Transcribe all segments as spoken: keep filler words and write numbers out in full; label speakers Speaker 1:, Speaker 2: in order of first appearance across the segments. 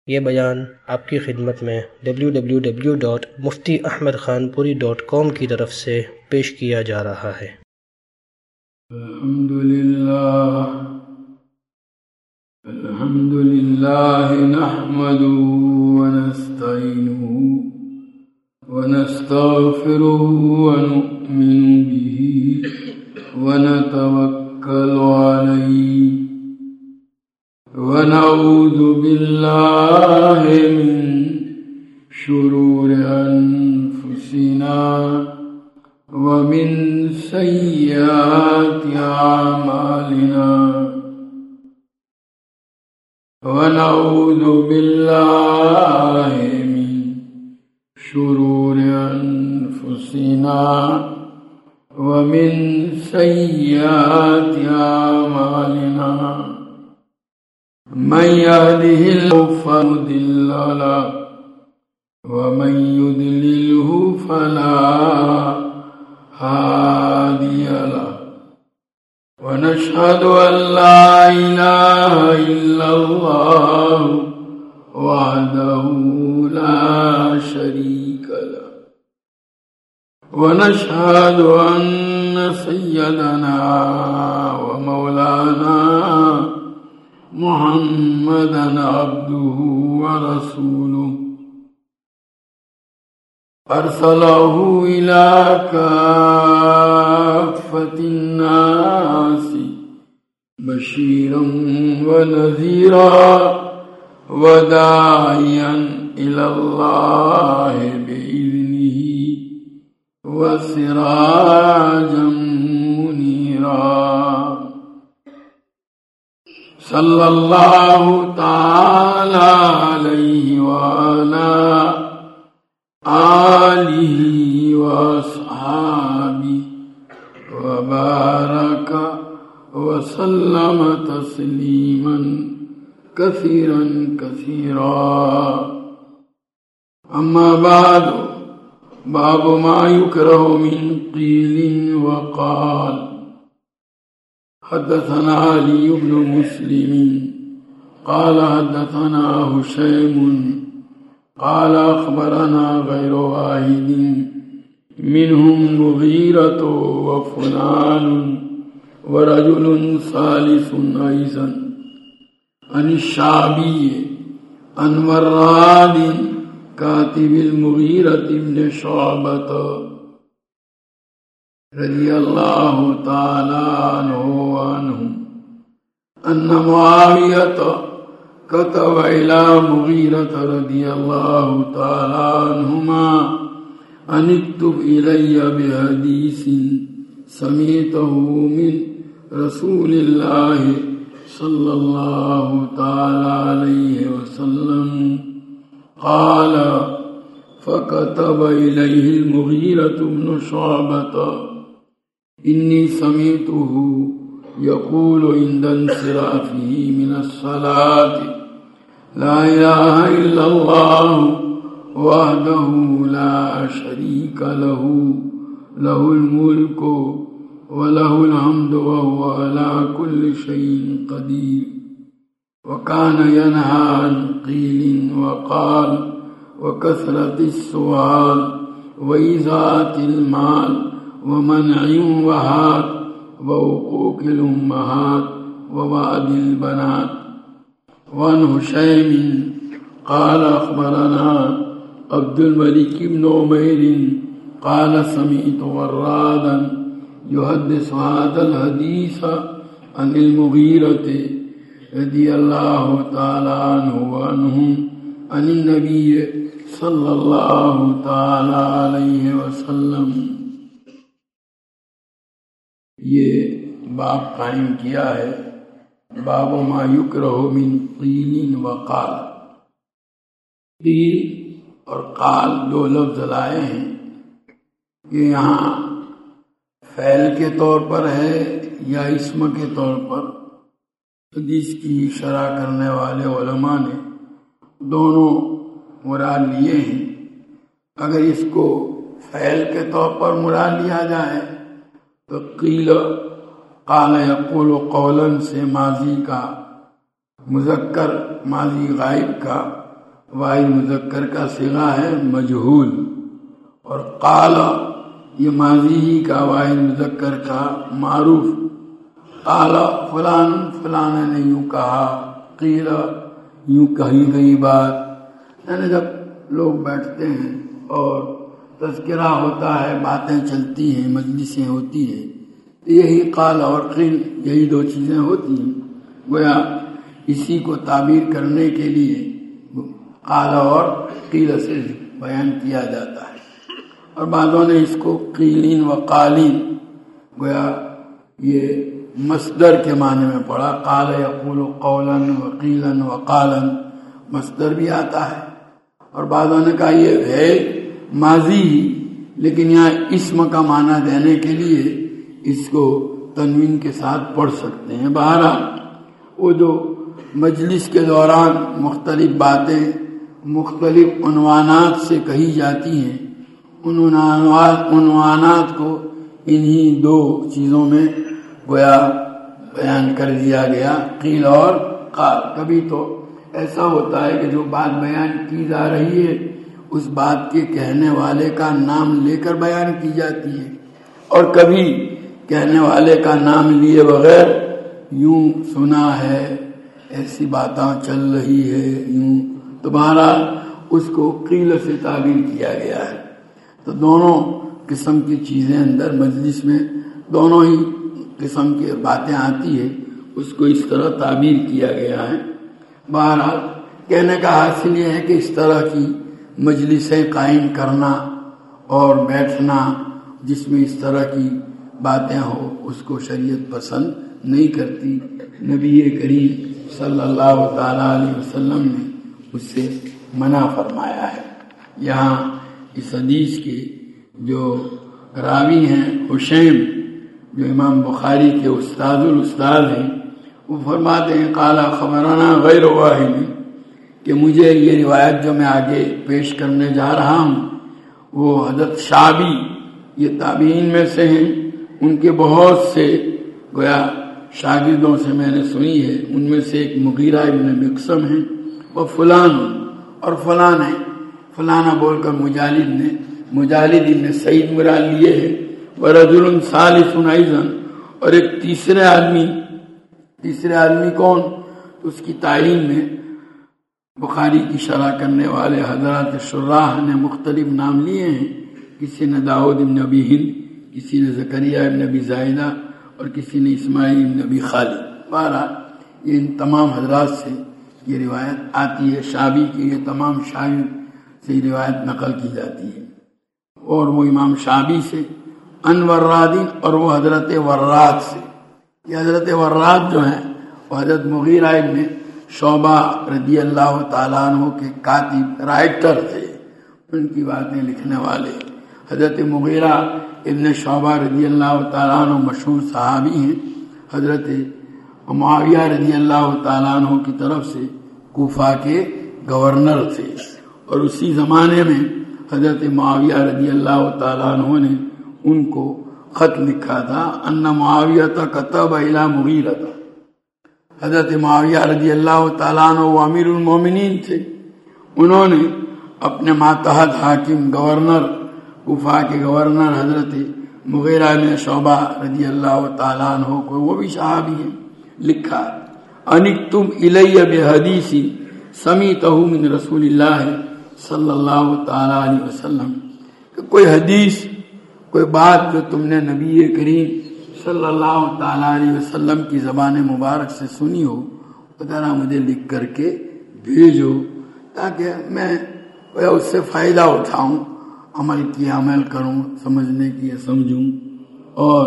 Speaker 1: یہ بیان آپ کی خدمت میں W W W dot Mufti Ahmad Khanpuri dot کام کی طرف سے پیش کیا جا رہا ہے۔
Speaker 2: الحمد للہ الحمد للہ نحمده ونستعینه ونستغفره ونؤمن به ونتوکل علیہ ونعوذ باللہ من شرور انفسنا ومن سیئات اعمالنا ونعوذ باللہ من شرور انفسنا ومن سیئات اعمالنا من يهده الله فلا مضل له ومن يضلله فلا هادي له ونشهد أن لا إله إلا الله وحده لا شريك له ونشهد أن سيدنا ومولانا محمدا عبده ورسوله أرسله إلى كافة الناس بشيرا ونذيرا وداعيا إلى الله بإذنه وسراجا منيرا صلی اللہ تعالی علیہ وعلا آلہ واصحابہ وبارک وسلم تسلیما کثیرا کثیرا اما بعد باب ما یکرہ من قیل وقال حدثنا علي بن مسلم قال حدثنا هشيم قال أخبرنا غير واحد منهم مغيرة وفلان ورجل ثالث أيضا عن الشعبي عن مراد كاتب المغيرة بن شعبة رضی اللہ تعالی عنہ وعنہم ان معاویۃ كتب الى مغیرة رضی اللہ تعالی عنہما ان اکتب الی بحدیث سمعته من رسول اللہ صلی اللہ تعالی علیہ وسلم قال فكتب إليه المغيرة بن شعبة إني سمعته يقول عند انصرافه من الصلاة لا إله إلا الله وحده لا شريك له له الملك وله الحمد وهو على كل شيء قدير وكان ينهى عن قيل وقال وكثرة السؤال وإيذاء المال ومنع وهات وعقوق الأمهات ووعد البنات وعن هشيم قال أخبرنا عبد الملك بن عمير قال سمعت ورادا يحدث هذا الحديث عن المغيرة رضي الله تعالى عنه وعنهم عن النبي صلی اللہ تعالی علیہ وسلم۔ یہ باب قائم کیا ہے، باب ما یکرہ من قیل وقال۔ قیل اور قال دو لفظ لائے ہیں، یہ یہاں فعل کے طور پر ہے یا اسم کے طور پر۔ حدیث کی شرح کرنے والے علماء نے دونوں مراد لیے ہیں۔ اگر اس کو فعل کے طور پر مراد لیا جائے تو قیل قال یقول قولا سے ماضی کا، مذکر ماضی غائب کا واحد مذکر کا صیغہ ہے مجہول، اور قال یہ ماضی ہی کا واحد مذکر کا معروف. قال فلان فلان نے یوں کہا، قیل یوں کہی گئی بات. یعنی جب لوگ بیٹھتے ہیں اور تذکرہ ہوتا ہے، باتیں چلتی ہیں، مجلسیں ہوتی ہیں، یہی قال اور قیل یہی دو چیزیں ہوتی ہیں. گویا اسی کو تعبیر کرنے کے لیے قال اور قیل سے بیان کیا جاتا ہے. اور بعضوں نے اس کو قیلین و قالین گویا یہ مصدر کے معنی میں پڑھا. قال یقول قولا و قیلا و قالا مصدر بھی آتا ہے. اور بعضوں نے کہا یہ ہے ماضی ہی، لیکن یہاں اسم کا معنی دینے کے لیے اس کو تنوین کے ساتھ پڑھ سکتے ہیں. بہرحال وہ جو مجلس کے دوران مختلف باتیں مختلف عنوانات سے کہی جاتی ہیں، ان عنوانات کو انہی دو چیزوں میں گویا بیان کر دیا گیا، قیل اور قال. کبھی تو ایسا ہوتا ہے کہ جو بات بیان کی جا رہی ہے اس بات کے کہنے والے کا نام لے کر بیان کی جاتی ہے، اور کبھی کہنے والے کا نام لیے بغیر یوں سنا ہے، ایسی باتیں چل رہی ہے یوں. تو بہرحال اس کو قیل سے تعبیر کیا گیا ہے. تو دونوں قسم کی چیزیں اندر مجلس میں دونوں ہی قسم کی باتیں آتی ہے، اس کو اس طرح تعبیر کیا گیا ہے. بہرحال کہنے کا حاصل یہ ہے کہ اس طرح کی مجلسیں قائم کرنا اور بیٹھنا جس میں اس طرح کی باتیں ہو اس کو شریعت پسند نہیں کرتی. نبی کریم صلی اللہ تعالیٰ علیہ وسلم نے اس سے منع فرمایا ہے. یہاں اس حدیث کے جو راوی ہیں حشیم، جو امام بخاری کے استاد الاستاد ہیں، وہ فرماتے ہیں قال خبرنا غیر واحد، کہ مجھے یہ روایت جو میں آگے پیش کرنے جا رہا ہوں وہ حضرت شعبی، یہ تابعین میں سے ہیں، ان کے بہت سے گویا شاگردوں سے میں نے سنی ہے. ان میں سے ایک مغیرہ ابن مقسم ہیں، وہ فلان اور فلان ہے. فلانا بول کر مجالد نے مجالد ابن سعید مراد لیے ہے. ورجل ثالث ایضا، اور ایک تیسرے آدمی. تیسرے آدمی کون؟ اس کی تعین میں بخاری کی شرح کرنے والے حضرات شراح نے مختلف نام لیے ہیں. کسی نے داؤد ابن ابی ہند، کسی نے زکریا ابن ابی زائدہ، اور کسی نے اسماعیل ابن ابی خالد. بہرحال یہ ان تمام حضرات سے یہ روایت آتی ہے. شعبی کی یہ تمام شاگرد سے یہ روایت نقل کی جاتی ہے، اور وہ امام شعبی سے ان ورادین، اور وہ حضرت وراد سے. یہ حضرت وراد جو ہیں وہ حضرت مغیرہ ابن شعبہ رضی اللہ تعالیٰ عنہ کے کاتب رائٹر تھے، ان کی باتیں لکھنے والے. حضرت مغیرہ ابن شعبہ رضی اللہ تعالیٰ عنہ مشہور صحابی ہیں. حضرت معاویہ رضی اللہ تعالیٰ عنہ کی طرف سے کوفہ کے گورنر تھے، اور اسی زمانے میں حضرت معاویہ رضی اللہ تعالیٰ عنہ نے ان کو خط لکھا تھا. ان معاویہ کتب الی مغیرہ، حضرت معاویہ رضی اللہ تعالیٰ عنہ وہ امیر المومنین تھے. انہوں نے اپنے ماتحت حاکم گورنر کوفہ کے گورنر حضرت مغیرہ بن شعبہ رضی اللہ تعالیٰ عنہ کو، وہ بھی صحابی ہیں، لکھا انکتم الی بحدیث سمیتہ من رسول اللہ صلی اللہ تعالیٰ علیہ وسلم، کہ کوئی حدیث کوئی بات جو تم نے نبی کریم صلی اللہ تعالیٰ علیہ وسلم کی زبان مبارک سے سنی ہو، ذرا مجھے لکھ کر کے بھیجو تاکہ میں اس سے فائدہ اٹھاؤں، عمل کی عمل کروں، سمجھنے کی سمجھوں. اور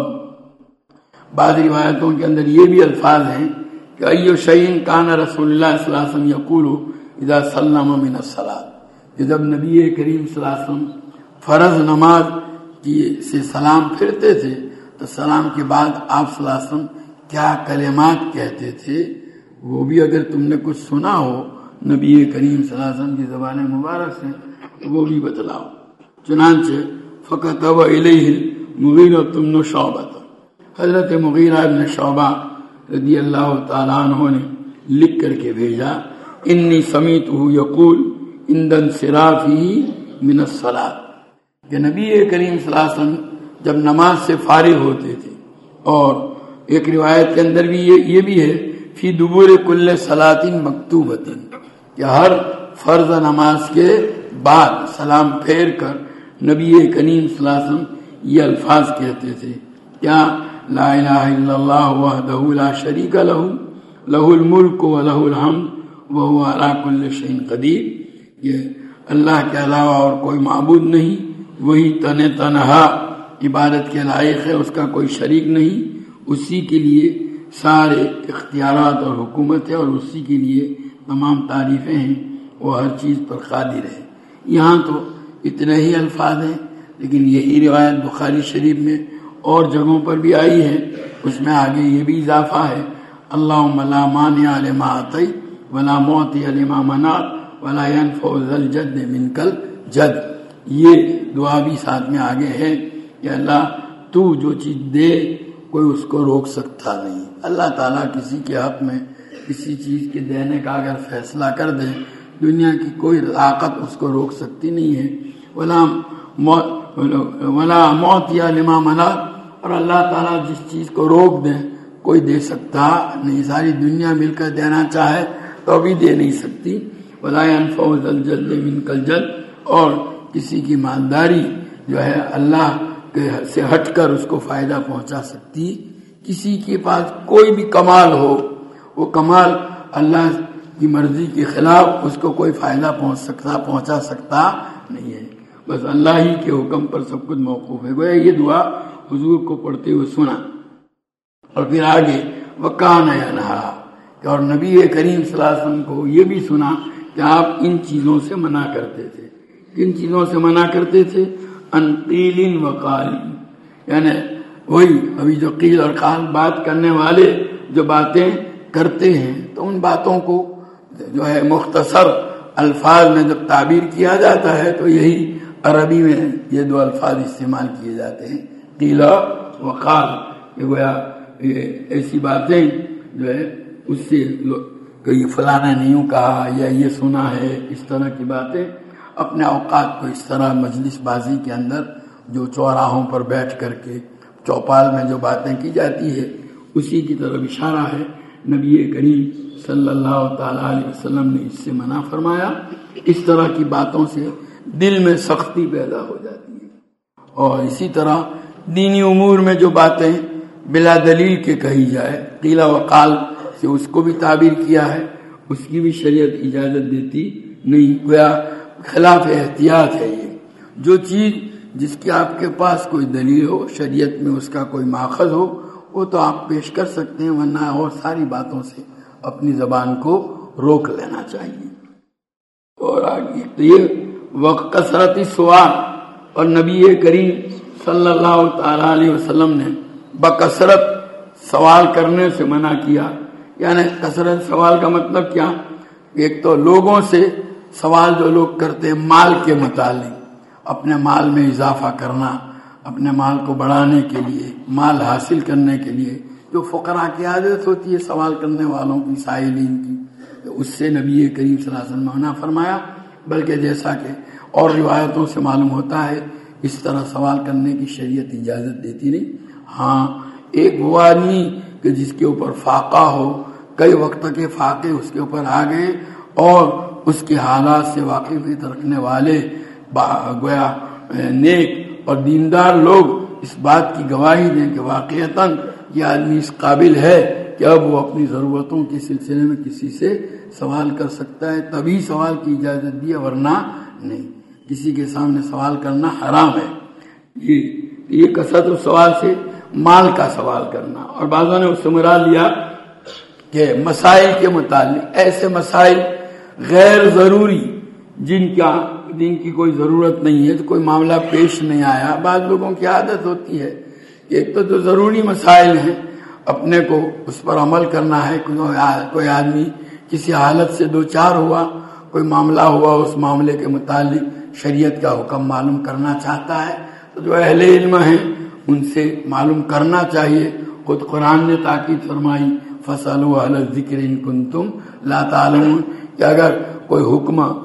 Speaker 2: بعض روایتوں کے اندر یہ بھی الفاظ ہیں کہ ایو شیء کان رسول اللہ صلی اللہ علیہ وسلم یقول اذا سلم من الصلاۃ، کہ جب نبی کریم صلی اللہ علیہ وسلم فرض نماز کی سے سلام پھرتے تھے تو سلام کے بعد آپ صلی اللہ علیہ وسلم کیا کلمات کہتے تھے، وہ بھی اگر تم نے کچھ سنا ہو نبی کریم صلی اللہ علیہ وسلم کی زبان مبارک سے تو وہ بھی بتلاؤ. چنانچہ فکتب الیہ مغیرہ بن شعبہ، حضرت مغیرہ بن شعبہ رضی اللہ تعالیٰ عنہ نے لکھ کر کے بھیجا انی سمیتہ یقول، عند انصرافہ من الصلاۃ، کہ نبی کریم صلی اللہ علیہ وسلم جب نماز سے فارغ ہوتے تھے، اور ایک روایت کے اندر بھی یہ یہ بھی ہے فی دبور کل صلاۃ مکتوبۃ، کہ ہر فرض نماز کے بعد سلام پھیر کر نبی کریم صلی اللہ علیہ وسلم یہ الفاظ کہتے تھے، کیا لا الہ الا اللہ وحدہ لا شریک لہ لہ الملک و لہ الحمد وہو علی کل شیء قدیر، یہ اللہ کے علاوہ اور کوئی معبود نہیں، وہی تن تنہا عبادت کے لائق ہے، اس کا کوئی شریک نہیں، اسی کے لیے سارے اختیارات اور حکومت ہے، اور اسی کے لیے تمام تعریفیں ہیں، وہ ہر چیز پر قادر ہے۔ یہاں تو اتنے ہی الفاظ ہیں، لیکن یہی روایت بخاری شریف میں اور جگہوں پر بھی آئی ہے، اس میں آگے یہ بھی اضافہ ہے، اللہم لا مانع لما اعطیت ولا معطی لما منعت ولا ينفع ذا الجد منک الجد، یہ دعا بھی ساتھ میں آگے ہے کہ اللہ تو جو چیز دے کوئی اس کو روک سکتا نہیں۔ اللہ تعالیٰ کسی کے حق میں کسی چیز کے دینے کا اگر فیصلہ کر دے، دنیا کی کوئی طاقت اس کو روک سکتی نہیں ہے، ولا ولا معطی لما منعت، اور اللہ تعالیٰ جس چیز کو روک دے کوئی دے سکتا نہیں، ساری دنیا مل کر دینا چاہے تو بھی دے نہیں سکتی، ولا ينفع ذا الجد منک الجد، اور کسی کی مالداری جو ہے اللہ کے سے ہٹ کر اس کو فائدہ پہنچا سکتی، کسی کے پاس کوئی بھی کمال ہو، وہ کمال اللہ کی مرضی کے خلاف اس کو کوئی فائدہ پہنچ سکتا پہنچا سکتا نہیں ہے، بس اللہ ہی کے حکم پر سب کچھ موقوف ہے۔ گویا یہ دعا حضور کو پڑھتے ہوئے سنا، اور پھر آگے وَكَانَ يَنْهَا، اور نبی کریم صلی اللہ علیہ وسلم کو یہ بھی سنا کہ آپ ان چیزوں سے منع کرتے تھے۔ کن چیزوں سے منع کرتے تھے؟ ان قیل وقال، یعنی وہی ابھی جو قیل اور قال بات کرنے والے جو باتیں کرتے ہیں، تو ان باتوں کو جو ہے مختصر الفاظ میں جب تعبیر کیا جاتا ہے تو یہی عربی میں یہ دو الفاظ استعمال کیے جاتے ہیں، قیل وقال، یہ گویا ایسی باتیں جو ہے اس سے کہ یہ فلانا نے یوں کہا یا یہ سنا ہے، اس طرح کی باتیں اپنے اوقات کو اس طرح مجلس بازی کے اندر جو چوراہوں پر بیٹھ کر کے چوپال میں جو باتیں کی جاتی ہے اسی کی طرف اشارہ ہے۔ نبی کریم صلی اللہ تعالی علیہ وسلم نے اس سے منع فرمایا، اس طرح کی باتوں سے دل میں سختی پیدا ہو جاتی ہے، اور اسی طرح دینی امور میں جو باتیں بلا دلیل کے کہی جائے، قیل وقال سے اس کو بھی تعبیر کیا ہے، اس کی بھی شریعت اجازت دیتی نہیں، گویا خلاف احتیاط ہے۔ یہ جو چیز جس کی آپ کے پاس کوئی دلیل ہو، شریعت میں اس کا کوئی ماخذ ہو، وہ تو آپ پیش کر سکتے ہیں، ورنہ اور ساری باتوں سے اپنی زبان کو روک لینا چاہیے۔ اور آگے تو یہ وقت کثرت سوال، اور نبی کریم صلی اللہ تعالی علیہ وسلم نے بکثرت سوال کرنے سے منع کیا۔ یعنی کثرت سوال کا مطلب کیا؟ ایک تو لوگوں سے سوال جو لوگ کرتے ہیں مال کے متعلق، اپنے مال میں اضافہ کرنا، اپنے مال کو بڑھانے کے لیے، مال حاصل کرنے کے لیے، جو فقراء کی عادت ہوتی ہے سوال کرنے والوں کی، سائلین کی، تو اس سے نبی کریم صلی اللہ علیہ وسلم نے منع فرمایا۔ بلکہ جیسا کہ اور روایتوں سے معلوم ہوتا ہے اس طرح سوال کرنے کی شریعت اجازت دیتی نہیں۔ ہاں ایک وہ آدمی کہ جس کے اوپر فاقہ ہو، کئی وقت کے فاقے اس کے اوپر آ گئے، اور اس کے حالات سے واقفیت رکھنے والے گویا نیک اور دیندار لوگ اس بات کی گواہی دیں کہ واقعتاً یہ آدمی اس قابل ہے کہ اب وہ اپنی ضرورتوں کے سلسلے میں کسی سے سوال کر سکتا ہے، تبھی سوال کی اجازت دی، ورنہ نہیں۔ کسی کے سامنے سوال کرنا حرام ہے۔ یہ یہ کثرت سوال سے مال کا سوال کرنا، اور بعضوں نے اس سے مراد لیا کہ مسائل کے متعلق، ایسے مسائل غیر ضروری جن کا جن کی کوئی ضرورت نہیں ہے، تو کوئی معاملہ پیش نہیں آیا۔ بعض لوگوں کی عادت ہوتی ہے کہ ایک تو جو ضروری مسائل ہیں اپنے کو اس پر عمل کرنا ہے، کوئی آدمی کسی حالت سے دو چار ہوا، کوئی معاملہ ہوا، اس معاملے کے متعلق شریعت کا حکم معلوم کرنا چاہتا ہے، تو جو اہل علم ہیں ان سے معلوم کرنا چاہیے۔ خود قرآن نے تاکید فرمائی فَاسْأَلُوا أَهْلَ الذِّكْرِ إِن كُنتُمْ لَا تَعْلَمُونَ، کہ اگر کوئی حکم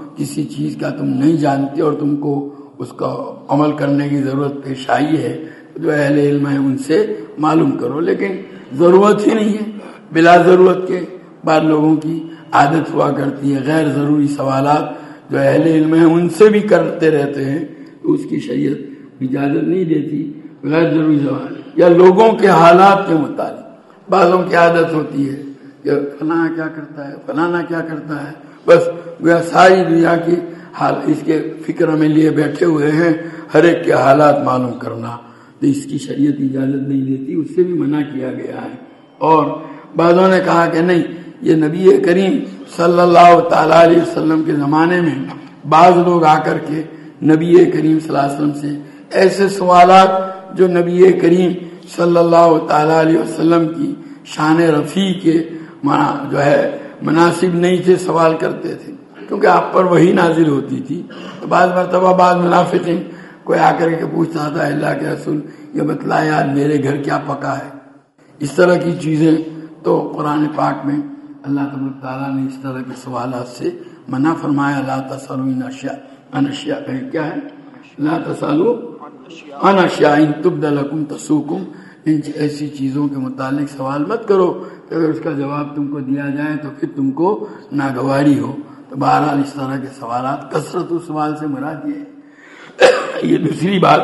Speaker 2: کسی چیز کا تم نہیں جانتے اور تم کو اس کا عمل کرنے کی ضرورت پیش آئی ہے، جو اہل علم ہے ان سے معلوم کرو، لیکن ضرورت ہی نہیں ہے۔ بلا ضرورت کے بعد لوگوں کی عادت ہوا کرتی ہے غیر ضروری سوالات جو اہل علم ہیں ان سے بھی کرتے رہتے ہیں، تو اس کی شریعت اجازت نہیں دیتی غیر ضروری سوال یا لوگوں کے حالات کے متعلق۔ بعضوں کی عادت ہوتی ہے کہ فلانا کیا کرتا ہے، فلانا کیا کرتا ہے، بس گویا ساری دنیا کی حال اس کے فکر میں لیے بیٹھے ہوئے ہیں، ہر ایک کے حالات معلوم کرنا، تو اس کی شریعت اجازت نہیں دیتی، اس سے بھی منع کیا گیا ہے۔ اور بعضوں نے کہا کہ نہیں، یہ نبی کریم صلی اللہ تعالی علیہ وسلم کے زمانے میں بعض لوگ آ کر کے نبی کریم صلی اللہ علیہ وسلم سے ایسے سوالات جو نبی کریم صلی اللہ تعالی علیہ وسلم کی شان رفیع کے جو ہے مناسب نہیں تھے سوال کرتے تھے، کیونکہ آپ پر وہی نازل ہوتی تھی۔ تو بعض مرتبہ بعض منافقین کوئی آ کر کے پوچھتا تھا اللہ کے رسول یہ بتلائے آج میرے گھر کیا پکا ہے، اس طرح کی چیزیں۔ تو قرآن پاک میں اللہ تبارک تعالیٰ نے اس طرح کے سوالات سے منع فرمایا، لا تسألوا عن اشیاء عن اشیاء کیا ہے، لا تسألوا عن اشیاء ان تبد لکم تسؤکم، ان ایسی چیزوں کے متعلق سوال مت کرو کہ اگر اس کا جواب تم کو دیا جائے تو پھر تم کو ناگواری ہو۔ تو بہرحال اس طرح کے سوالات کثرت سوال سے مراد یہ ہے۔ یہ دوسری بات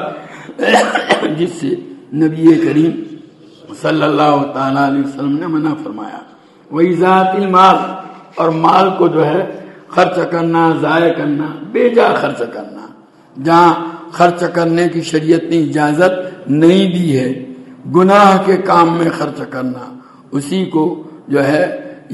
Speaker 2: جس سے نبی کریم صلی اللہ تعالی علیہ وسلم نے منع فرمایا، وَإِذَاتِ الْمَالِ، اور مال کو جو ہے خرچ کرنا، ضائع کرنا، بے جا خرچ کرنا، جہاں خرچ کرنے کی شریعت نے اجازت نہیں دی ہے، گناہ کے کام میں خرچ کرنا، اسی کو جو ہے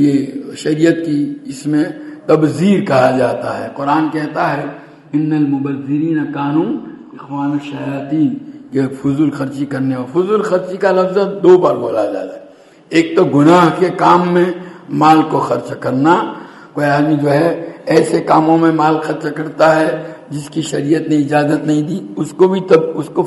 Speaker 2: یہ شریعت کی اس میں تبذیر کہا جاتا ہے۔ قرآن کہتا ہے ان المبذرین کانوا اخوان الشیاطین، کہ فضول خرچی کرنے ہو۔ فضول خرچی کا لفظ دو بار بولا جاتا ہے، ایک تو گناہ کے کام میں مال کو خرچ کرنا، کوئی آدمی جو ہے ایسے کاموں میں مال خرچ کرتا ہے جس کی شریعت نے اجازت نہیں دی، اس کو بھی تب اس کو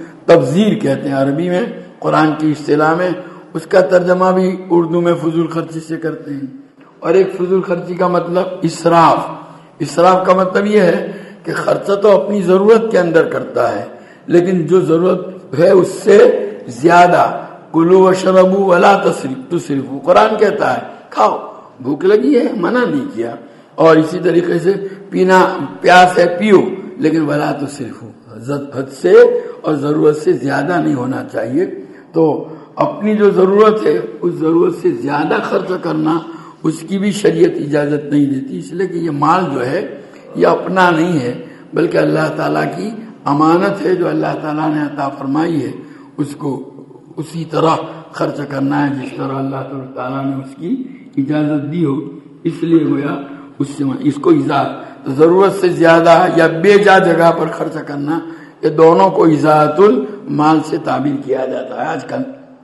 Speaker 2: تبذیر کہتے ہیں عربی میں، قرآن کی اصطلاح میں اس کا ترجمہ بھی اردو میں فضول خرچی سے کرتے ہیں۔ اور ایک فضول خرچی کا مطلب اسراف، اسراف کا مطلب یہ ہے کہ خرچہ تو اپنی ضرورت کے اندر کرتا ہے لیکن جو ضرورت ہے اس سے زیادہ، کلوا واشربوا ولا تسرفوا، قرآن کہتا ہے کھاؤ، بھوک لگی ہے منع نہیں کیا، اور اسی طریقے سے پینا پیاس ہے پیو، لیکن ولا تسرفوا، حد سے اور ضرورت سے زیادہ نہیں ہونا چاہیے۔ تو اپنی جو ضرورت ہے اس ضرورت سے زیادہ خرچ کرنا اس کی بھی شریعت اجازت نہیں دیتی، اس لیے کہ یہ مال جو ہے یہ اپنا نہیں ہے بلکہ اللہ تعالیٰ کی امانت ہے جو اللہ تعالیٰ نے عطا فرمائی ہے، اس کو اسی طرح خرچ کرنا ہے جس طرح اللہ تعالیٰ نے اس کی اجازت دی ہو۔ اس لیے گویا اس سے اس کو اجازت ضرورت سے زیادہ یا بے جا جگہ پر خرچ کرنا، یہ دونوں کو اضاعت المال سے تعبیر کیا جاتا ہے۔ آج کل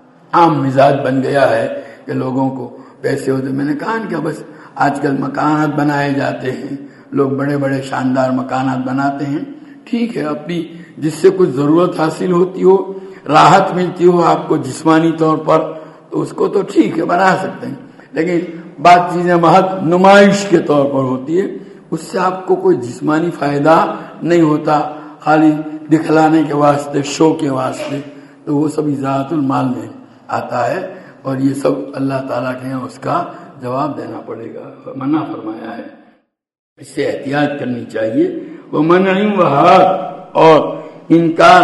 Speaker 2: عام مزاج بن گیا ہے کہ لوگوں کو پیسے ہوتے، میں نے کہا کہ بس آج کل مکانات بنائے جاتے ہیں، لوگ بڑے بڑے شاندار مکانات بناتے ہیں، ٹھیک ہے، اپنی جس سے کچھ ضرورت حاصل ہوتی ہو، راحت ملتی ہو آپ کو جسمانی طور پر، تو اس کو تو ٹھیک ہے بنا سکتے ہیں، لیکن بعض چیزیں محض نمائش کے طور پر ہوتی ہے، اس سے آپ کو کوئی جسمانی فائدہ نہیں ہوتا، خالی دکھلانے کے واسطے، شو کے واسطے، تو وہ سب اضاعت المال میں آتا ہے، اور یہ سب اللہ تعالیٰ کے یہاں اس کا جواب دینا پڑے گا، منع فرمایا ہے، اس سے احتیاط کرنی چاہیے۔ وَمَنْعٍ وَحَادٍ، اور انکار،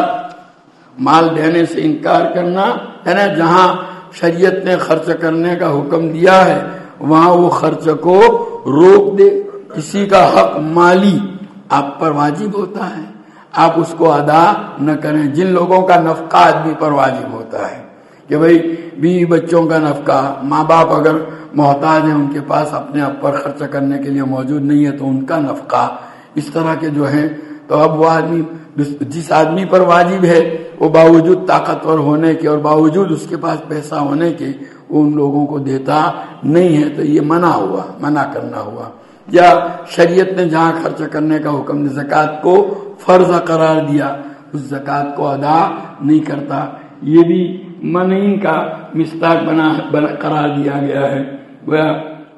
Speaker 2: مال دینے سے انکار کرنا ہے نا، جہاں شریعت نے خرچ کرنے کا حکم دیا ہے وہاں وہ خرچ کو روک دے، کسی کا حق مالی آپ پر واجب ہوتا ہے آپ اس کو ادا نہ کریں۔ جن لوگوں کا نفقہ آدمی پر واجب ہوتا ہے کہ بھئی بیوی بچوں کا نفقہ، ماں باپ اگر محتاج ہیں ان کے پاس اپنے آپ پر خرچ کرنے کے لیے موجود نہیں ہے تو ان کا نفقہ، اس طرح کے جو ہیں، تو اب وہ آدمی جس آدمی پر واجب ہے وہ باوجود طاقتور ہونے کے اور باوجود اس کے پاس پیسہ ہونے کے وہ ان لوگوں کو دیتا نہیں ہے، تو یہ منع ہوا، منع کرنا ہوا۔ یا شریعت نے جہاں خرچ کرنے کا حکم نے زکوٰۃ کو فرض قرار دیا، اس زکوٰۃ کو ادا نہیں کرتا، یہ بھی منع کا مصداق بنا قرار دیا گیا ہے۔ گویا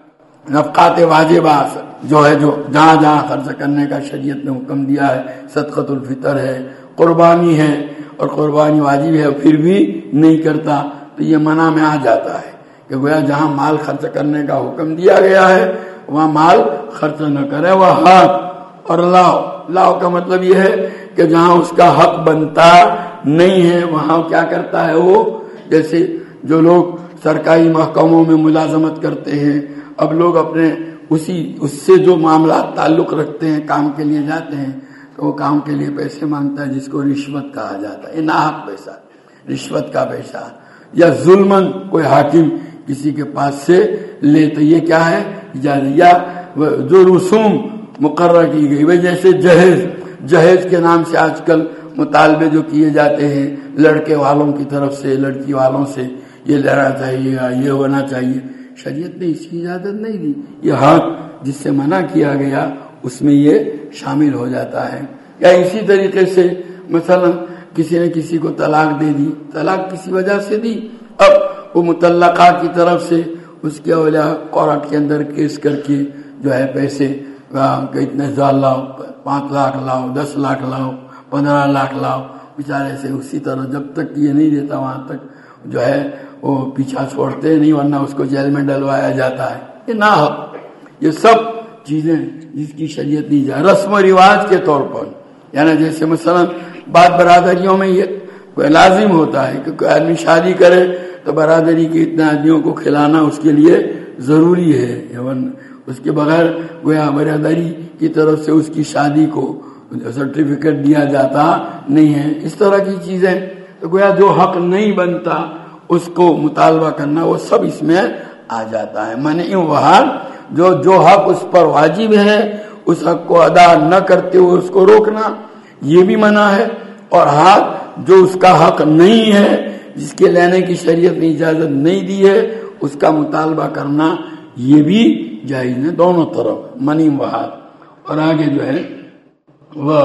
Speaker 2: نفقات واجبہ جو ہے جو جہاں جہاں خرچ کرنے کا شریعت نے حکم دیا ہے، صدقۃ الفطر ہے، قربانی ہے، اور قربانی واجب ہے پھر بھی نہیں کرتا، تو یہ منع میں آ جاتا ہے کہ گویا جہاں مال خرچ کرنے کا حکم دیا گیا ہے وہاں مال خرچ نہ کرے، وہ حق اور لاؤ لاؤ کا مطلب یہ ہے کہ جہاں اس کا حق بنتا نہیں ہے وہاں کیا کرتا ہے وہ، جیسے جو لوگ سرکاری محکموں میں ملازمت کرتے ہیں، اب لوگ اپنے اسی اس سے جو معاملات تعلق رکھتے ہیں کام کے لیے جاتے ہیں تو وہ کام کے لیے پیسے مانگتا ہے جس کو رشوت کہا جاتا ہے، یہ ناحق پیسہ، رشوت کا پیسہ، یا ظلمن کوئی حاکم کسی کے پاس سے لے تو یہ کیا ہے اجازت، یا جو رسوم مقرر کی گئی وہ جیسے جہیز جہیز کے نام سے آج کل مطالبے جو کیے جاتے ہیں لڑکے والوں کی طرف سے لڑکی والوں سے، یہ لینا چاہیے یہ ہونا چاہیے، شریعت نے اس کی اجازت نہیں دی، یہ حق جس سے منع کیا گیا اس میں یہ شامل ہو جاتا ہے۔ یا اسی طریقے سے مثلا کسی نے کسی کو طلاق دے دی، طلاق کسی وجہ سے دی، اب وہ مطلقہ کی طرف سے اس کے اولیاء کورٹ کے اندر کیس کر کے جو ہے پیسے کہ اتنے ہزار لاؤ، پانچ لاکھ لاؤ، دس لاکھ لاؤ، پندرہ لاکھ لاؤ، بیچارے سے اسی طرح جب تک یہ نہیں دیتا وہاں تک جو ہے وہ پیچھا چھوڑتے نہیں، ورنہ اس کو جیل میں ڈلوایا جاتا ہے، یہ ناحق، یہ سب چیزیں جس کی شریعت نہیں جائے، رسم و رواج کے طور پر، یعنی جیسے مثلا بعض برادریوں میں یہ کوئی لازم ہوتا ہے کہ کوئی آدمی شادی کرے تو برادری کے اتنے آدمیوں کو کھلانا اس کے لیے ضروری ہے، اس کے بغیر گویا برادری کی طرف سے اس کی شادی کو سرٹیفکیٹ دیا جاتا نہیں ہے، اس طرح کی چیزیں، تو گویا جو حق نہیں بنتا اس کو مطالبہ کرنا وہ سب اس میں آ جاتا ہے۔ منع وہاں جو جو حق اس پر واجب ہے اس حق کو ادا نہ کرتے ہوئے اس کو روکنا یہ بھی منع ہے، اور حق جو اس کا حق نہیں ہے جس کے لینے کی شریعت نے اجازت نہیں دی ہے اس کا مطالبہ کرنا یہ بھی جائز ہے، دونوں طرف منع وہاں۔ اور آگے جو ہے وہ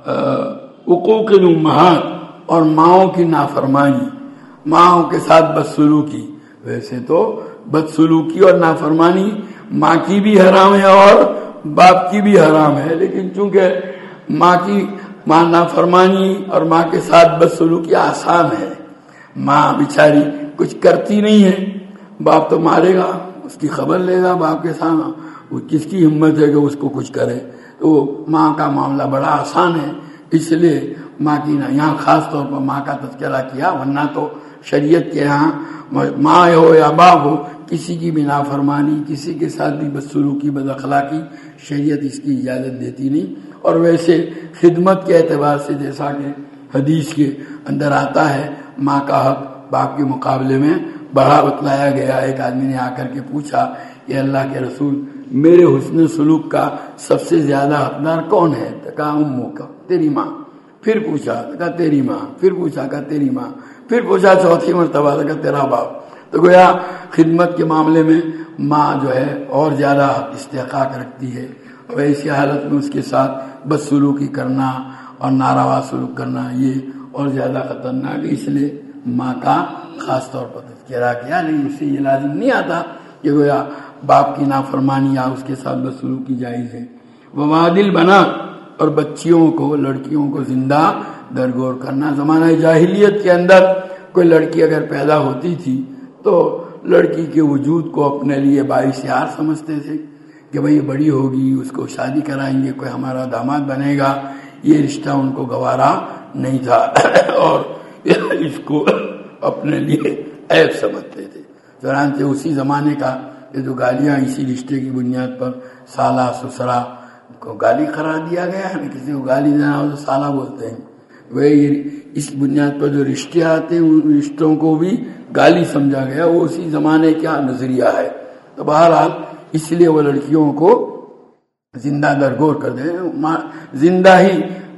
Speaker 2: حقوق الامہات اور ماؤں کی نافرمانی، ماؤں کے ساتھ بدسلوکی، ویسے تو بدسلوکی اور نافرمانی ماں کی بھی حرام ہے اور باپ کی بھی حرام ہے، لیکن چونکہ ماں کی ماں نافرمانی اور ماں کے ساتھ بدسلوکی آسان ہے، ماں بیچاری کچھ کرتی نہیں ہے، باپ تو مارے گا، اس کی خبر لے گا باپ کے سامنے، وہ کس کی ہمت ہے کہ اس کو کچھ کرے، تو ماں کا معاملہ بڑا آسان ہے، اس لیے ماں کی یہاں خاص طور پر ماں کا تذکرہ کیا، ورنہ تو شریعت کے یہاں ماں ہو یا باپ ہو کسی کی بھی نافرمانی، کسی کے ساتھ بھی بدسلوکی بد اخلاقی شریعت اس کی اجازت دیتی نہیں۔ اور ویسے خدمت کے اعتبار سے جیسا کہ حدیث کے اندر آتا ہے ماں کا حق باپ کے مقابلے میں بڑا بتلایا گیا۔ ایک آدمی نے آ کر کے پوچھا کہ اللہ کے رسول میرے حسن سلوک کا سب سے زیادہ حقدار کون ہے؟ تو کہا امو کا، تیری ماں۔ پھر پوچھا تو کہا تیری ماں، پھر پوچھا کہا تیری ماں، پھر پوچھا چوتھی مرتبہ تو کہا تیرا باپ۔ تو گویا خدمت کے معاملے میں ماں جو ہے اور زیادہ استحقاق رکھتی ہے، اور ایسی حالت میں اس کے ساتھ بدسلوکی کرنا اور ناروا سلوک کرنا یہ اور زیادہ خطرناک ہے، اس لیے ماں کا خاص طور پر تذکرہ کیا، لیکن اس سے یہ لازم نہیں آتا کہ گویا باپ کی نافرمانی یا اس کے ساتھ بدسلوکی جائز ہے۔ ووادل بنا اور بچیوں کو لڑکیوں کو زندہ درگور کرنا، زمانہ جاہلیت کے اندر کوئی لڑکی اگر پیدا ہوتی تھی تو لڑکی کے وجود کو اپنے لیے باعث یار سمجھتے تھے کہ بھئی بڑی ہوگی اس کو شادی کرائیں گے، کوئی ہمارا داماد بنے گا، یہ رشتہ ان کو گوارا نہیں تھا اور اس کو اپنے لیے عیب سمجھتے تھے۔ چنانچہ اسی زمانے کا یہ جو گالیاں اسی رشتے کی بنیاد پر سالہ سسرا کو گالی قرار دیا گیا ہے، کسی کو گالی دینا ہو تو سالہ بولتے ہیں، وہ اس بنیاد پر جو رشتے آتے ہیں ان رشتوں کو بھی گالی سمجھا گیا، وہ اسی زمانے کا نظریہ ہے۔ تو بہرحال اس لیے وہ لڑکیوں کو زندہ درگور کر دیں، زندہ ہی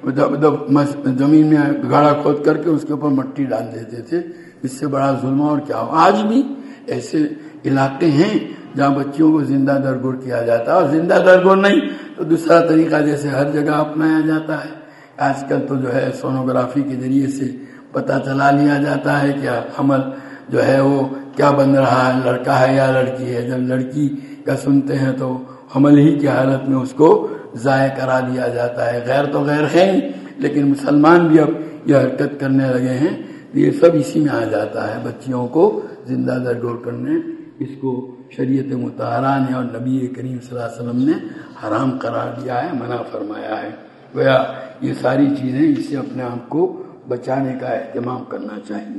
Speaker 2: زمین میں گڑھا کھود کر کے اس کے اوپر مٹی ڈال دیتے تھے، اس سے بڑا ظلم اور کیا ہو۔ آج بھی ایسے علاقے ہیں جہاں بچیوں کو زندہ درگور کیا جاتا ہے، اور زندہ درگور نہیں تو دوسرا طریقہ جیسے ہر جگہ اپنایا جاتا ہے۔ آج کل تو جو ہے سونوگرافی کے ذریعے سے پتہ چلا لیا جاتا ہے کہ حمل جو ہے وہ کیا بن رہا ہے، لڑکا ہے یا لڑکی ہے۔ جب لڑکی کا سنتے ہیں تو حمل ہی کی حالت میں اس کو ضائع کرا دیا جاتا ہے. غیر تو غیر ہے لیکن مسلمان بھی اب یہ حرکت کرنے لگے ہیں. یہ سب اسی میں آ جاتا ہے. بچیوں کو زندہ درگور کرنے اس کو شریعت مطہرہ نے اور نبی کریم صلی اللہ علیہ وسلم نے حرام قرار دیا ہے، منع فرمایا ہے. گویا یہ ساری چیزیں اس سے اپنے آپ کو بچانے کا اہتمام کرنا چاہیے.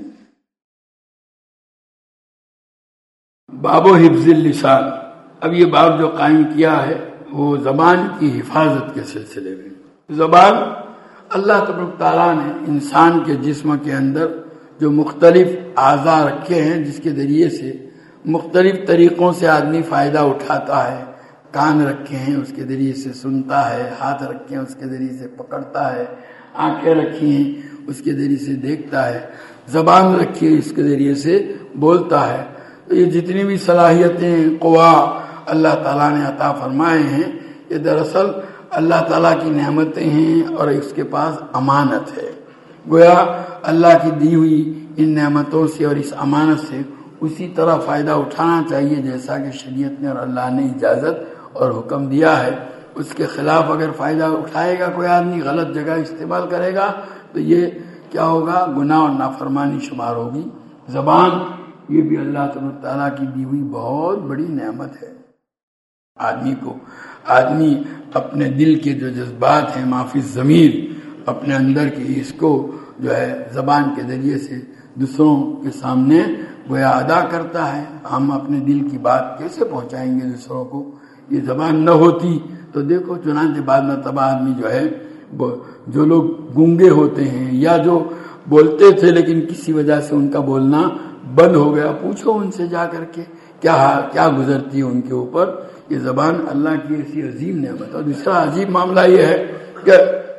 Speaker 2: باب و حفظ اللسان. اب یہ باب جو قائم کیا ہے وہ زبان کی حفاظت کے سلسلے میں. زبان اللہ تبارک تعالیٰ نے انسان کے جسم کے اندر جو مختلف اعضاء رکھے ہیں جس کے ذریعے سے مختلف طریقوں سے آدمی فائدہ اٹھاتا ہے. کان رکھے ہیں اس کے ذریعے سے سنتا ہے، ہاتھ رکھے ہیں اس کے ذریعے سے پکڑتا ہے، آنکھیں رکھی ہیں اس کے ذریعے سے دیکھتا ہے، زبان رکھی ہے اس کے ذریعے سے بولتا ہے. تو یہ جتنی بھی صلاحیتیں قوا اللہ تعالیٰ نے عطا فرمائے ہیں یہ دراصل اللہ تعالیٰ کی نعمتیں ہیں اور اس کے پاس امانت ہے. گویا اللہ کی دی ہوئی ان نعمتوں سے اور اس امانت سے اسی طرح فائدہ اٹھانا چاہیے جیسا کہ شریعت نے اور اللہ نے اجازت اور حکم دیا ہے. اس کے خلاف اگر فائدہ اٹھائے گا کوئی آدمی، غلط جگہ استعمال کرے گا تو یہ کیا ہوگا؟ گناہ اور نافرمانی شمار ہوگی. زبان یہ بھی اللہ تعالیٰ کی دی ہوئی بہت بڑی نعمت ہے. آدمی کو آدمی اپنے دل کے جو جذبات ہیں معافی ضمیر اپنے اندر کی اس کو جو ہے زبان کے ذریعے سے دوسروں کے سامنے گویا ادا کرتا ہے. ہم اپنے دل کی بات کیسے پہنچائیں گے دوسروں کو؟ یہ زبان نہ ہوتی تو دیکھو چنانچہ بعد مرتبہ آدمی جو ہے جو لوگ گونگے ہوتے ہیں یا جو بولتے تھے لیکن کسی وجہ سے ان کا بولنا بند ہو گیا، پوچھو ان سے جا کر کے کیا کیا گزرتی ہے ان کے اوپر. یہ زبان اللہ کی ایسی عظیم نعمت. اور دوسرا عجیب معاملہ یہ ہے کہ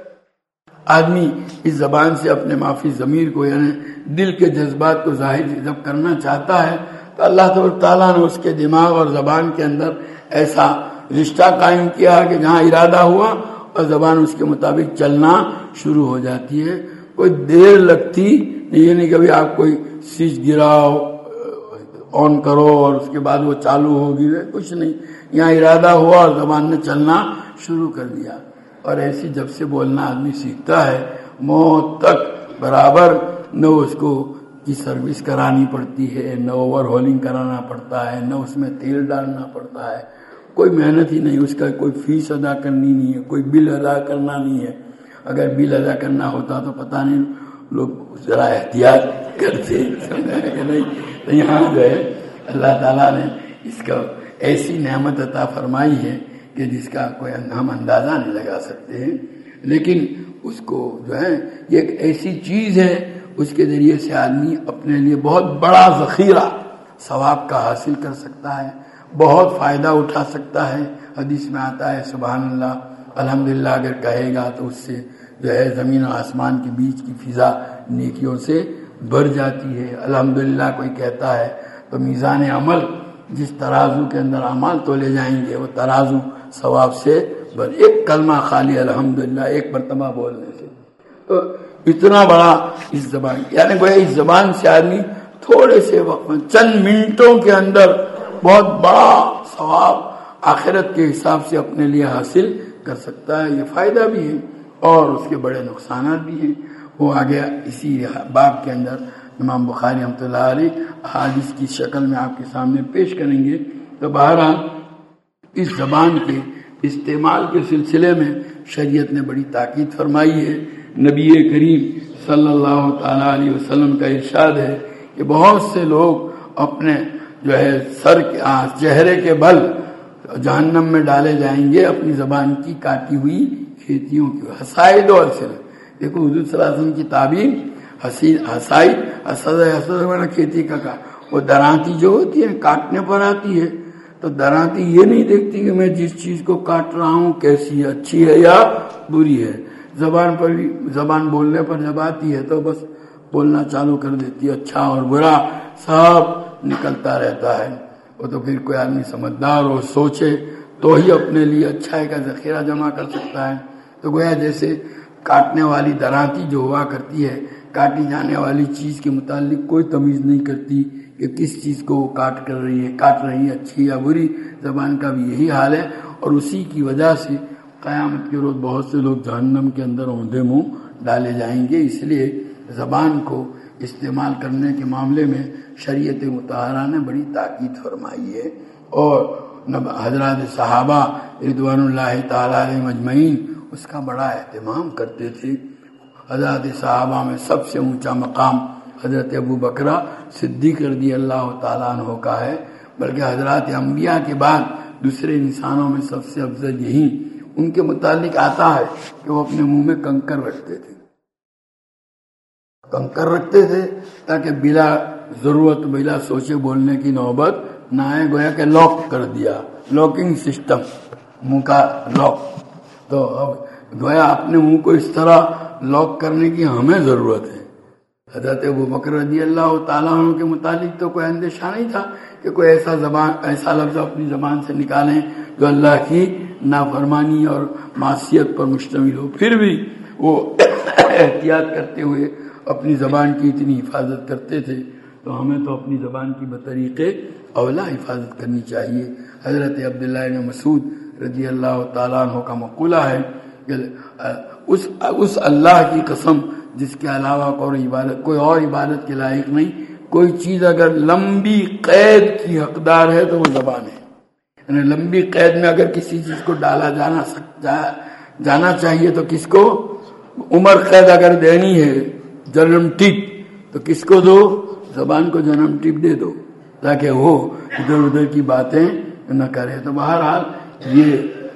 Speaker 2: آدمی اس زبان سے اپنے معافی ضمیر کو یعنی دل کے جذبات کو ظاہر جب کرنا چاہتا ہے تو اللہ تعالیٰ نے اس کے دماغ اور زبان کے اندر ایسا رشتہ قائم کیا کہ جہاں ارادہ ہوا اور زبان اس کے مطابق چلنا شروع ہو جاتی ہے. کوئی دیر لگتی یہ نہیں کبھی آپ کوئی سوئچ گراؤ آن کرو اور اس کے بعد وہ چالو ہوگی، کچھ نہیں. یہاں ارادہ ہوا اور زبان نے چلنا شروع کر دیا. اور ایسی جب سے بولنا آدمی سیکھتا ہے موت تک برابر نہ اس کو کی سروس کرانی پڑتی ہے، نہ اوور ہولنگ کرانا پڑتا ہے، نہ اس میں تیل ڈالنا پڑتا ہے. کوئی محنت ہی نہیں، اس کا کوئی فیس ادا کرنی نہیں ہے، کوئی بل ادا کرنا نہیں ہے. اگر بل ادا کرنا ہوتا تو پتہ نہیں لوگ ذرا احتیاط کرتے نہیں. تو یہاں جو ہے اللہ تعالیٰ نے اس کا ایسی نعمت عطا فرمائی ہے کہ جس کا کوئی ہم اندازہ نہیں لگا سکتے ہیں. لیکن اس کو جو ہے یہ ایک ایسی چیز ہے اس کے ذریعے سے آدمی اپنے لیے بہت بڑا ذخیرہ ثواب کا حاصل کر سکتا ہے، بہت فائدہ اٹھا سکتا ہے. حدیث میں آتا ہے سبحان اللہ الحمدللہ اگر کہے گا تو اس سے جو ہے زمین و آسمان کے بیچ کی فضا نیکیوں سے بھر جاتی ہے. الحمدللہ کوئی کہتا ہے تو میزان عمل جس ترازو کے اندر اعمال تولے جائیں گے وہ ترازو ثواب سے بھر. ایک کلمہ خالی الحمدللہ ایک مرتبہ بولنے سے تو اتنا بڑا اس زبان یعنی گویا اس زبان سے آدمی تھوڑے سے وقت میں چند منٹوں کے اندر بہت بڑا ثواب آخرت کے حساب سے اپنے لیے حاصل کر سکتا ہے. یہ فائدہ بھی ہے اور اس کے بڑے نقصانات بھی ہیں. وہ آگے اسی باب کے اندر امام بخاری رحمۃ اللہ علیہ احادیث کی شکل میں آپ کے سامنے پیش کریں گے. تو بہرحال اس زبان کے استعمال کے سلسلے میں شریعت نے بڑی تاکید فرمائی ہے. نبی کریم صلی اللہ تعالیٰ علیہ وسلم کا ارشاد ہے کہ بہت سے لوگ اپنے جو ہے سر کے چہرے کے بل جہنم میں ڈالے جائیں گے اپنی زبان کی کاٹی ہوئی کھیتیوں کی حسائد و حسد. دیکھو حضور صلی اللہ علیہ وسلم کی تعبیر حسائد حسد حسد کھیتی کا کا وہ درانتی جو ہوتی ہے کاٹنے پر آتی ہے تو درانتی یہ نہیں دیکھتی کہ میں جس چیز کو کاٹ رہا ہوں کیسی ہے، اچھی ہے یا بری ہے. زبان پر بھی زبان بولنے پر جب آتی ہے تو بس بولنا چالو کر دیتی ہے، اچھا اور برا سب نکلتا رہتا ہے. وہ تو پھر کوئی آدمی سمجھدار ہو سوچے تو ہی اپنے لیے اچھائی کا ذخیرہ جمع کر سکتا ہے. تو گویا جیسے کاٹنے والی درانتی جو ہوا کرتی ہے کاٹی جانے والی چیز کے متعلق کوئی تمیز نہیں کرتی کہ کس چیز کو وہ کاٹ کر رہی ہے کاٹ رہی ہے اچھی یا بری. زبان کا بھی یہی حال ہے، اور اسی کی وجہ سے قیامت کے روز بہت سے لوگ جہنم کے اندر اوندھے منہ ڈالے جائیں گے. اس لیے زبان کو استعمال کرنے کے معاملے میں شریعت مطہرہ نے بڑی تاکید فرمائی ہے، اور حضرات صحابہ رضوان اللہ تعالیٰ علیہم اجمعین اس کا بڑا اہتمام کرتے تھے. حضرات صحابہ میں سب سے اونچا مقام حضرت ابو بکر صدیق رضی اللہ تعالیٰ عنہ کا ہے، بلکہ حضرات انبیاء کے بعد دوسرے انسانوں میں سب سے افضل یہی ان کے متعلق آتا ہے کہ وہ اپنے منہ میں کنکر رکھتے تھے کنکر رکھتے تھے تاکہ بلا ضرورت بلا سوچے بولنے کی نوبت نہ آئے. گویا کہ لاک کر دیا، لاکنگ سسٹم، منہ کا لاک. تو اب گویا اپنے منہ کو اس طرح لاک کرنے کی ہمیں ضرورت ہے. حضرت ابو بکر رضی اللہ تعالیٰ عنہ کے متعلق تو کوئی اندیشہ نہیں تھا کہ کوئی ایسا زبان ایسا لفظ اپنی زبان سے نکالیں جو اللہ کی نافرمانی اور معصیت پر مشتمل ہو. پھر بھی وہ احتیاط کرتے ہوئے اپنی زبان کی اتنی حفاظت کرتے تھے، تو ہمیں تو اپنی زبان کی بطریق اولا حفاظت کرنی چاہیے. حضرت عبداللہ بن مسعود رضی اللہ تعالیٰ عنہ کا مقولہ ہے کہ اس اس اللہ کی قسم جس کے علاوہ کوئی عبادت کوئی اور عبادت کے لائق نہیں، کوئی چیز اگر لمبی قید کی حقدار ہے تو وہ زبان ہے. یعنی لمبی قید میں اگر کسی چیز کو ڈالا جانا سکتا جانا چاہیے تو کس کو؟ عمر قید اگر دینی ہے جنم ٹپ تو کس کو دو؟ زبان کو جنم ٹپ دے دو تاکہ وہ ادھر ادھر کی باتیں نہ کرے. تو بہرحال یہ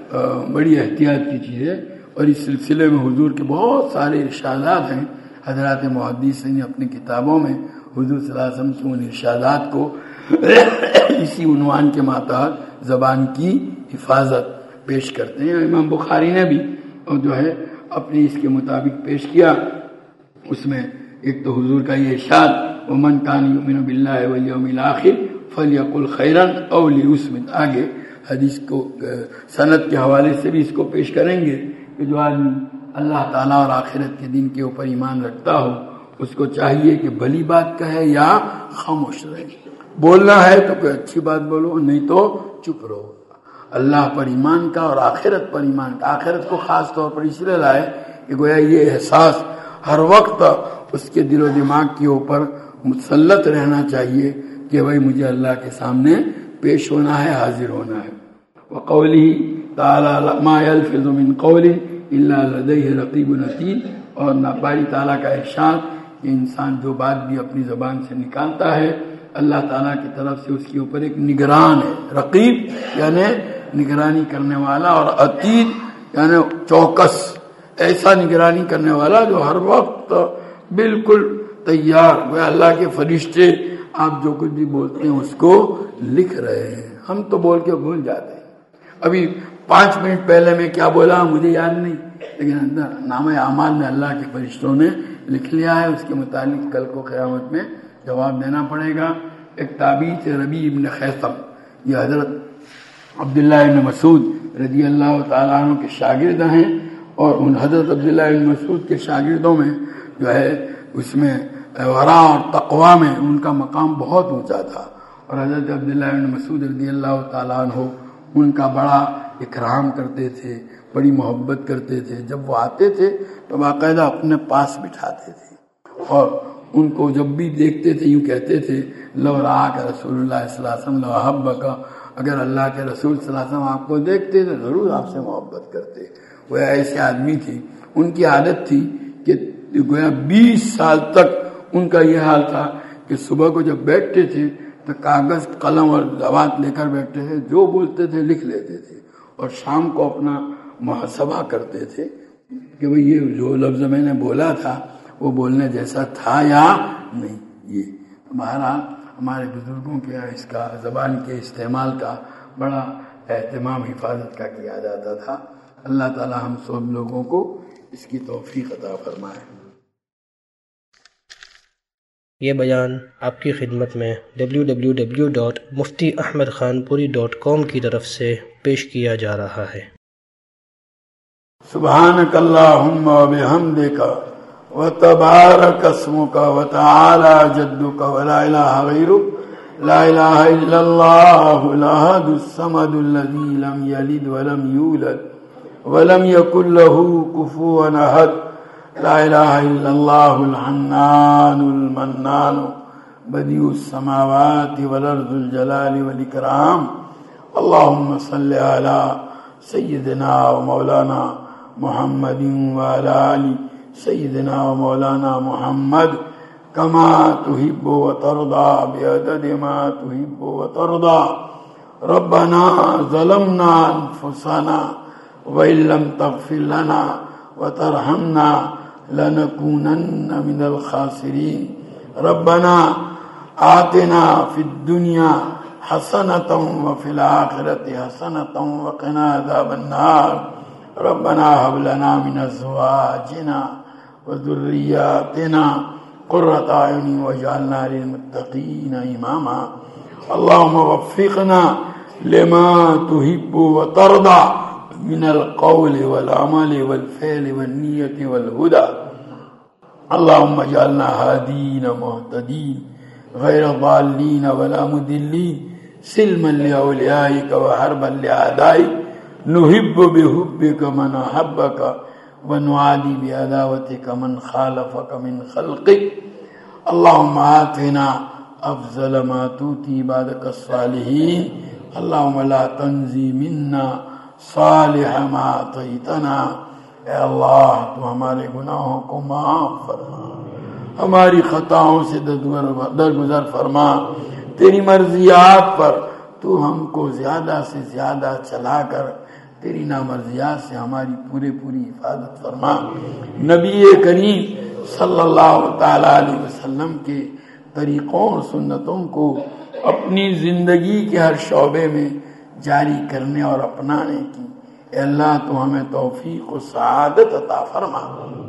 Speaker 2: بڑی احتیاط کی چیز ہے، اور اس سلسلے میں حضور کے بہت سارے ارشادات ہیں. حضرات محدثین نے اپنی کتابوں میں حضور صلی اللہ علیہ وسلم کے ان ارشادات کو اسی عنوان کے ماتحت زبان کی حفاظت پیش کرتے ہیں. امام بخاری نے بھی جو ہے اپنی اس کے مطابق پیش کیا. اس میں ایک تو حضور کا یہ ارشاد ومن کان یؤمن باللہ والیوم الآخر فلیقل خیرا او لیصمت. آگے حدیث کو سند کے حوالے سے بھی اس کو پیش کریں گے کہ جو آدمی اللہ تعالیٰ اور آخرت کے دن کے اوپر ایمان رکھتا ہو اس کو چاہیے کہ بھلی بات کہے یا خاموش رہے. بولنا ہے تو کوئی اچھی بات بولو، نہیں تو چپ رہو. اللہ پر ایمان کا اور آخرت پر ایمان کا. آخرت کو خاص طور پر اس لیے لائے کہ گویا یہ احساس ہر وقت اس کے دل و دماغ کے اوپر مسلط رہنا چاہیے کہ بھائی مجھے اللہ کے سامنے پیش ہونا ہے، حاضر ہونا ہے. وَقَوْلِهِ تَعَالَى مَا يَلْفِظُ مِنْ قَوْلٍ إِلَّا لَدَيْهِ رَقِيبٌ عَتِيدٌ. اور باری تعالیٰ کا ارشاد کہ انسان جو بات بھی اپنی زبان سے نکالتا ہے اللہ تعالیٰ کی طرف سے اس کے اوپر ایک نگران ہے. رقیب یعنی نگرانی کرنے والا، اور عتید یعنی چوکس، ایسا نگرانی کرنے والا جو ہر وقت بالکل تیار. وہ اللہ کے فرشتے آپ جو کچھ بھی بولتے ہیں اس کو لکھ رہے ہیں. ہم تو بول کے بھول جاتے ہیں. ابھی پانچ منٹ پہلے میں کیا بولا مجھے یاد نہیں، لیکن اندر نام اعمال میں اللہ کے فرشتوں نے لکھ لیا ہے. اس کے متعلق کل کو قیامت میں جواب دینا پڑے گا. ایک تابعی تھے ربیع ابن خیثم، یہ حضرت عبداللہ ابن مسعود رضی اللہ تعالیٰ عنہ کے شاگرد ہیں، اور ان حضرت عبداللہ ابن مسعود کے شاگردوں میں جو ہے اس میں ورع اور تقوی میں ان کا مقام بہت اونچا تھا. اور حضرت عبداللہ ابن مسعود رضی اللہ تعالیٰ عنہ ان کا بڑا اکرام کرتے تھے، بڑی محبت کرتے تھے. جب وہ آتے تھے تو باقاعدہ اپنے پاس بٹھاتے تھے، اور ان کو جب بھی دیکھتے تھے یوں کہتے تھے لو رآک رسول اللہ صلی اللہ علیہ وسلم لو احبک. اگر اللہ کے رسول صلی اللہ علیہ وسلم آپ کو دیکھتے تو ضرور آپ سے محبت کرتے. وہ ایسے آدمی تھے، ان کی عادت تھی کہ گویا بیس سال تک ان کا یہ حال تھا کہ صبح کو جب بیٹھتے تھے تو کاغذ قلم اور دوات لے کر بیٹھتے تھے، جو بولتے تھے لکھ لیتے تھے، اور شام کو اپنا محاسبہ کرتے تھے کہ بھئی یہ جو لفظ میں نے بولا تھا وہ بولنے جیسا تھا یا نہیں. یہ بہرحال ہمارے بزرگوں کے اس کا زبان کے استعمال کا بڑا اہتمام حفاظت کا کیا جاتا تھا. اللہ تعالی ہم سب لوگوں کو اس کی توفیق عطا فرمائے.
Speaker 1: یہ بیان آپ کی خدمت میں W W W dot Mufti Ahmad Khanpuri dot کام کی طرف سے پیش کیا جا رہا ہے.
Speaker 2: سبحانک اللہم و بحمدک وتبارك اسمك وتعالى جدك ولا إله غيرك لا إله إلا الله الأحد الصمد الذي لم يلد ولم يولد ولم يكن له كفوا أحد لا إله إلا الله الحنان المنان بديع السماوات والأرض الجلال والإكرام اللهم صل على سيدنا ومولانا محمد وعلى آل سيدنا ومولانا محمد كما تحب وترضى بعدد ما تحب وترضى ربنا ظلمنا أنفسنا وإن لم تغفر لنا وترحمنا لنكونن من الخاسرين ربنا آتنا في الدنيا حسنة وفي الآخرة حسنة وقنا عذاب النار ربنا هب لنا من أزواجنا وذرياتنا قرة أعين واجعلنا للمتقين إماما اللهم وفقنا لما تحب وترضى من القول والعمل والفعل والنية والهدى اللهم اجعلنا هادين مهتدين غير ضالين ولا مضلين سلما لأوليائك وحربا لأعدائك نحب بحبك من أحبك ونعادي بعداوتك من خالفك من خلقك اللهم آتنا أفضل ما تؤتي عبادك الصالحين اللهم لا تنزي منا صالح ما أعطيتنا اے اللہ تو ہمارے گناہوں کو معاف فرما ہماری خطاؤں سے درگزر فرما تیری مرضیات پر تو ہم کو زیادہ سے زیادہ چلا کر تیری نامرضیات سے ہماری پورے پوری حفاظت فرما نبی کریم صلی اللہ تعالی علیہ وسلم کے طریقوں اور سنتوں کو اپنی زندگی کے ہر شعبے میں جاری کرنے اور اپنانے کی اے اللہ تو ہمیں توفیق و سعادت عطا فرما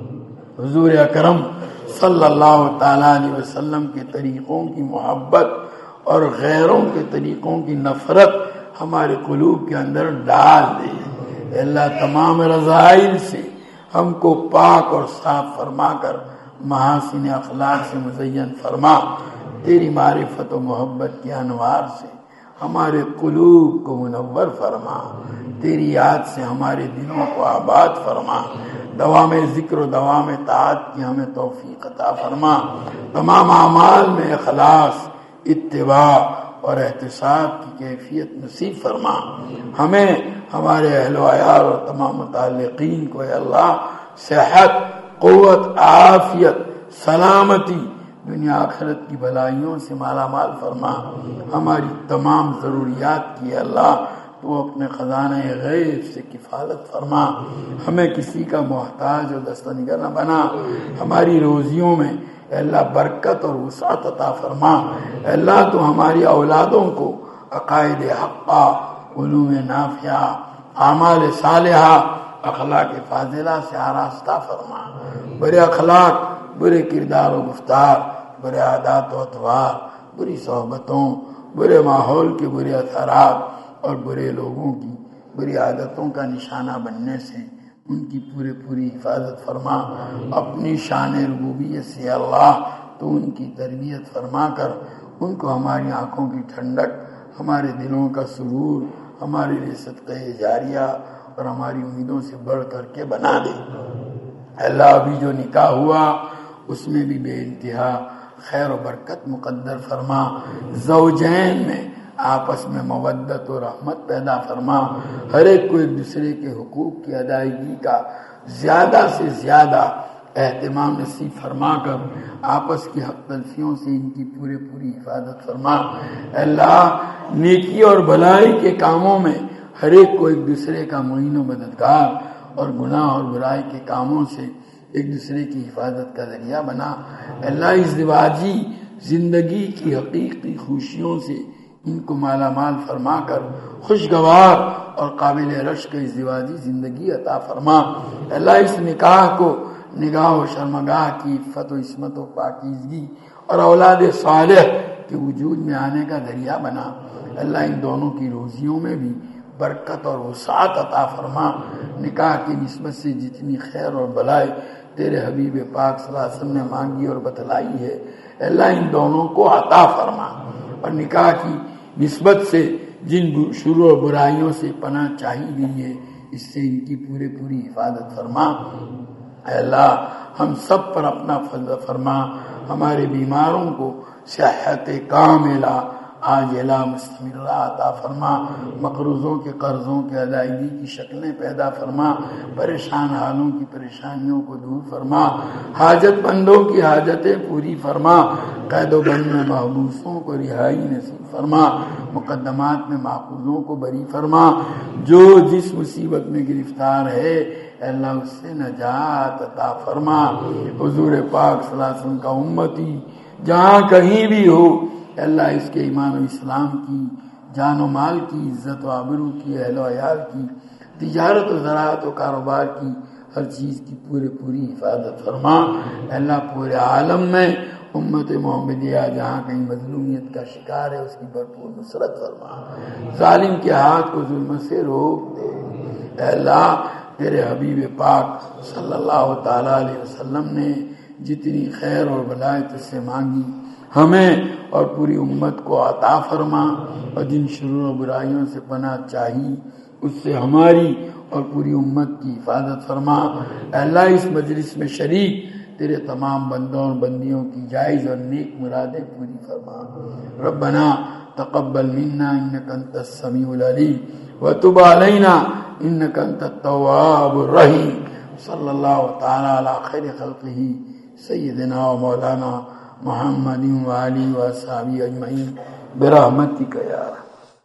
Speaker 2: حضور اکرم صلی اللہ تعالی علیہ وسلم کے طریقوں کی محبت اور غیروں کے طریقوں کی نفرت ہمارے قلوب کے اندر ڈال دے اے اللہ تمام رذائل سے ہم کو پاک اور صاف فرما کر محاسن اخلاق سے مزین فرما تیری معرفت و محبت کے انوار سے ہمارے قلوب کو منور فرما تیری یاد سے ہمارے دلوں کو آباد فرما دوام ذکر و دوام طاعت کی ہمیں توفیق عطا فرما تمام اعمال میں اخلاص اتباع اور احتساب کی کیفیت نصیب فرما ہمیں ہمارے اہل و عیال اور تمام متعلقین کو اے اللہ صحت قوت عافیت سلامتی دنیا آخرت کی بھلائیوں سے مالا مال فرما ہماری تمام ضروریات کی اللہ تو اپنے خزانہ غیب سے کفالت فرما ہمیں کسی کا محتاج اور دستنگر نہ بنا ہماری روزیوں میں اے اللہ برکت اور وسعت عطا فرما اے اللہ تو ہماری اولادوں کو عقائد حقہ علوم نافعہ اعمال صالحہ اخلاق فاضلہ سے آراستہ فرما برے اخلاق برے کردار و گفتار برے عادات و اطوار بری صحبتوں برے ماحول کے برے اثرات اور برے لوگوں کی بری عادتوں کا نشانہ بننے سے ان کی پورے پوری حفاظت فرما اپنی شان ربوبیت سے اللہ تو ان کی تربیت فرما کر ان کو ہماری آنکھوں کی ٹھنڈک ہمارے دلوں کا سرور ہمارے لیے صدقہ جاریہ اور ہماری امیدوں سے بڑھ کر کے بنا دے اللہ ابھی جو نکاح ہوا اس میں بھی بے انتہا خیر و برکت مقدر فرما زوجین میں آپس میں مودت و رحمت پیدا فرما ہر ایک کو ایک دوسرے کے حقوق کی ادائیگی کا زیادہ سے زیادہ اہتمام نصیب فرما کر آپس کی حق تلفیوں سے ان کی پورے پوری حفاظت فرما اللہ نیکی اور بھلائی کے کاموں میں ہر ایک کو ایک دوسرے کا معین و مددگار اور گناہ اور برائی کے کاموں سے ایک دوسرے کی حفاظت کا ذریعہ بنا اللہ ازدواجی زندگی کی حقیقی خوشیوں سے ان کو مالا مال فرما کر خوشگوار اور قابل رشک ازدواجی زندگی عطا فرما اللہ اس نکاح کو نگاہ و شرمگاہ کی عفت و عصمت و پاکیزگی اور اولاد صالح کے وجود میں آنے کا ذریعہ بنا اللہ ان دونوں کی روزیوں میں بھی برکت اور وسعت عطا فرما۔ نکاح کی نسبت سے جتنی خیر اور بلائی تیرے حبیب پاک صلی اللہ علیہ وسلم نے مانگی اور بتلائی ہے، اللہ ان دونوں کو عطا فرما، اور نکاح کی نسبت سے جن شرور و برائیوں سے پناہ چاہی گئی ہے اس سے ان کی پورے پوری حفاظت فرما۔ اے اللہ ہم سب پر اپنا فضل فرما، ہمارے بیماروں کو صحت کاملہ عاجلہ مستمرہ عطا فرما، مقروضوں کے قرضوں کے ادائیگی کی شکلیں پیدا فرما، پریشان حالوں کی پریشانیوں کو دور فرما، حاجت مندوں کی حاجتیں پوری فرما، قید و بند میں محبوسوں کو رہائی نصیب فرما، مقدمات میں ماخوذوں کو بری فرما، جو جس مصیبت میں گرفتار ہے اے اللہ اس سے نجات عطا فرما۔ حضور پاک صلی اللہ علیہ وسلم کا امتی جہاں کہیں بھی ہو اے اللہ اس کے ایمان و اسلام کی، جان و مال کی، عزت و آبرو کی، اہل و عیال کی، تجارت و زراعت و کاروبار کی، ہر چیز کی پورے پوری حفاظت فرما۔ اے اللہ پورے عالم میں امت محمدیہ جہاں کہیں مظلومیت کا شکار ہے اس کی بھرپور نصرت فرما، ظالم کے ہاتھ کو ظلم سے روک دے۔ اے اللہ تیرے حبیب پاک صلی اللہ تعالیٰ علیہ وسلم نے جتنی خیر اور بلائی تجھ سے مانگی ہمیں اور پوری امت کو عطا فرما، اور جن شرور و برائیوں سے پناہ چاہی اس سے ہماری اور پوری امت کی حفاظت فرما۔ اے اللہ اس مجلس میں شریک تیرے تمام بندوں اور بندیوں کی جائز اور نیک مرادیں پوری فرما۔ ربنا تقبل منا انک انت السمیع العلیم وتب علینا انک انت التواب الرحیم۔ صلی اللہ تعالی علی خیر خلقہ سیدنا و مولانا محمد وآلہ وصحبہ اجمعین برحمتک یا رب۔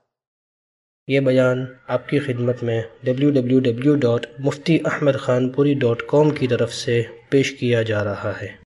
Speaker 1: یہ بیان آپ کی خدمت میں W W W dot Mufti Ahmad Khanpuri dot کام کی طرف سے پیش کیا جا رہا ہے۔